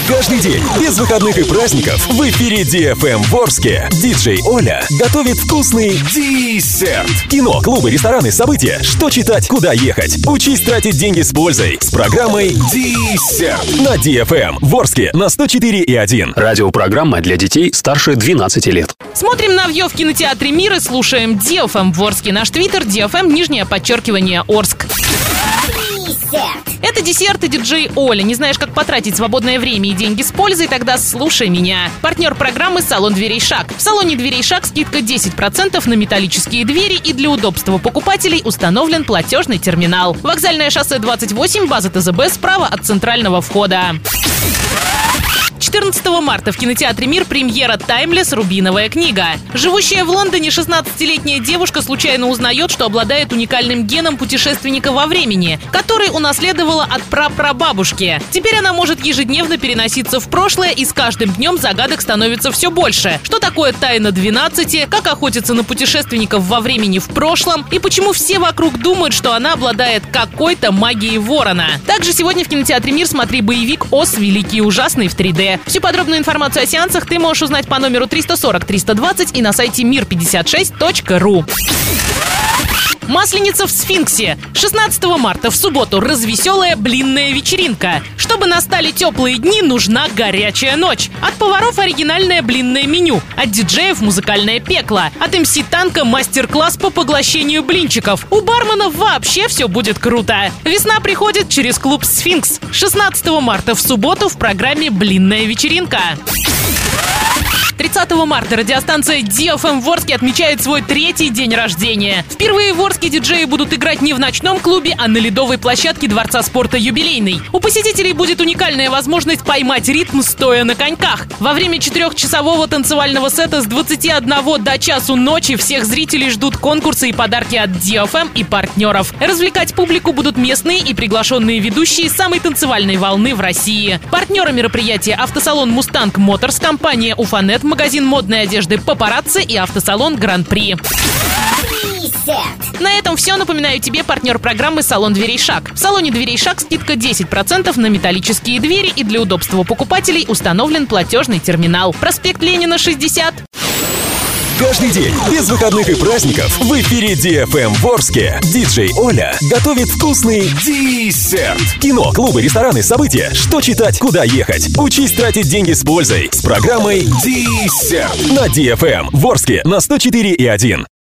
Каждый день, без выходных и праздников, в эфире DFM в Орске. Диджей Оля готовит вкусный десерт. Кино, клубы, рестораны, события. Что читать, куда ехать. Учись тратить деньги с пользой. С программой Десерт на DFM в Орске на 104,1. Радиопрограмма для детей старше 12 лет. Смотрим «Навье» в кинотеатре «Мир» и слушаем DFM в Орске. Наш твиттер DFM, _Орск. Это десерт и диджей Оля. Не знаешь, как потратить свободное время и деньги с пользой? Тогда слушай меня. Партнер программы — салон дверей «Шаг». В салоне дверей «Шаг» скидка 10% на металлические двери, и для удобства покупателей установлен платежный терминал. Вокзальное шоссе 28, база ТЗБ справа от центрального входа. 14 марта в кинотеатре «Мир» премьера «Таймлесс. Рубиновая книга». Живущая в Лондоне 16-летняя девушка случайно узнает, что обладает уникальным геном путешественника во времени, который унаследовала от прапрабабушки. Теперь она может ежедневно переноситься в прошлое, и с каждым днем загадок становится все больше. Что такое тайна 12, как охотиться на путешественников во времени в прошлом, и почему все вокруг думают, что она обладает какой-то магией ворона. Также сегодня в кинотеатре «Мир» смотри боевик «Ос. Великий и ужасный» в 3D. Всю подробную информацию о сеансах ты можешь узнать по номеру 340 320 и на сайте мир56.ру. Масленица в Сфинксе. 16 марта в субботу развеселая блинная вечеринка. Чтобы настали теплые дни, нужна горячая ночь. От поваров оригинальное блинное меню. От диджеев музыкальное пекло. От МС Танка мастер-класс по поглощению блинчиков. У бармена вообще все будет круто. Весна приходит через клуб «Сфинкс». 16 марта в субботу в программе «Блинная вечеринка». 30 марта радиостанция DFM в Орске отмечает свой 3-й день рождения. Впервые в Орске диджеи будут играть не в ночном клубе, а на ледовой площадке Дворца спорта «Юбилейный». У посетителей будет уникальная возможность поймать ритм, стоя на коньках. Во время 4-часового танцевального сета с 21 до часу ночи всех зрителей ждут конкурсы и подарки от DFM и партнеров. Развлекать публику будут местные и приглашенные ведущие самой танцевальной волны в России. Партнеры мероприятия — автосалон «Мустанг Моторс», компания «Уфанет», магазин модной одежды «Папарацци» и автосалон «Гран-при». На этом все. Напоминаю тебе партнер программы «Салон дверей «Шаг». В салоне дверей «Шаг» скидка 10% на металлические двери, и для удобства покупателей установлен платежный терминал. Проспект Ленина, 60. Каждый день, без выходных и праздников, в эфире DFM в Орске. Диджей Оля готовит вкусный десерт. Кино, клубы, рестораны, события. Что читать, куда ехать. Учись тратить деньги с пользой. С программой Десерт на DFM в Орске на 104,1.